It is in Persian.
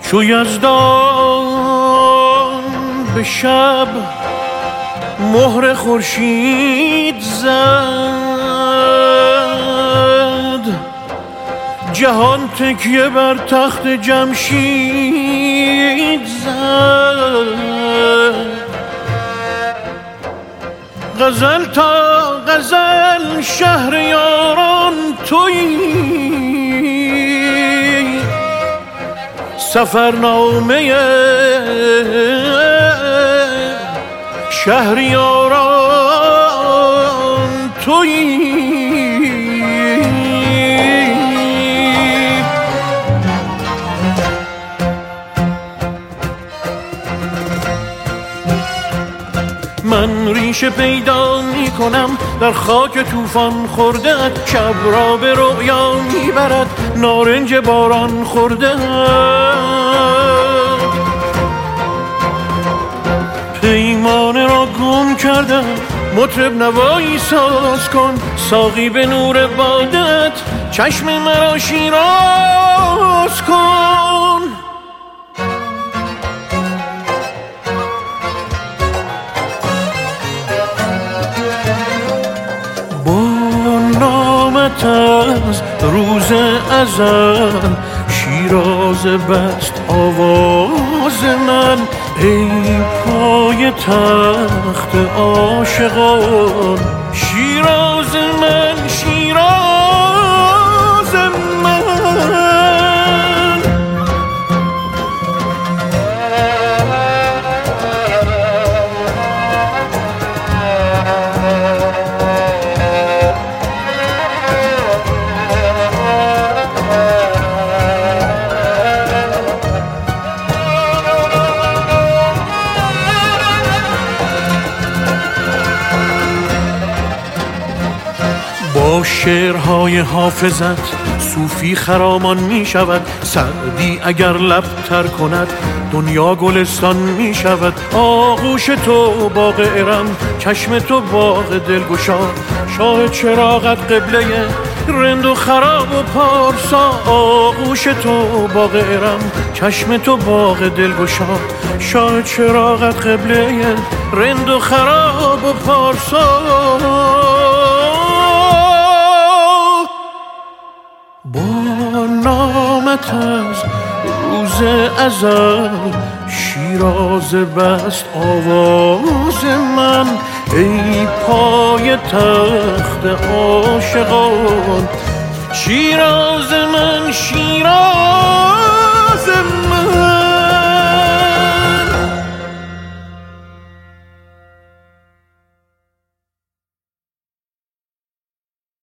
چو یزدان به شب مهر خورشید زد، جهان تکیه بر تخت جمشید زد. غزل تا غزل شهریاران تویی، سفرنامه شهریاران تویی. من ریشه پیدا می کنم در خاک طوفان خورده، شب را به رؤیا می برد نارنج باران خورده. پیمانه را گم کردم، مطرب نوایی ساز کن، ساقی به نور بادت چشم مرا شیراز کن. از روز ازل شیراز بست آواز من، ای پای تخت عاشقان شیراز من، شیراز من. با شعرهای حافظت صوفی خرامان می شود، سعدی اگر لب تر کند دنیا گلستان می شود. آغوش تو باغ ارم، چشم تو باغ دلگشا، شاه چراغت قبله رند و خراب و پارسا. آغوش تو باغ ارم، چشم تو باغ دلگشا، شاه چراغت قبله رند و خراب و پارسا. با نامت از روز ازل شیراز بست آواز من، ای پای تخت عاشقان شیراز من، شیراز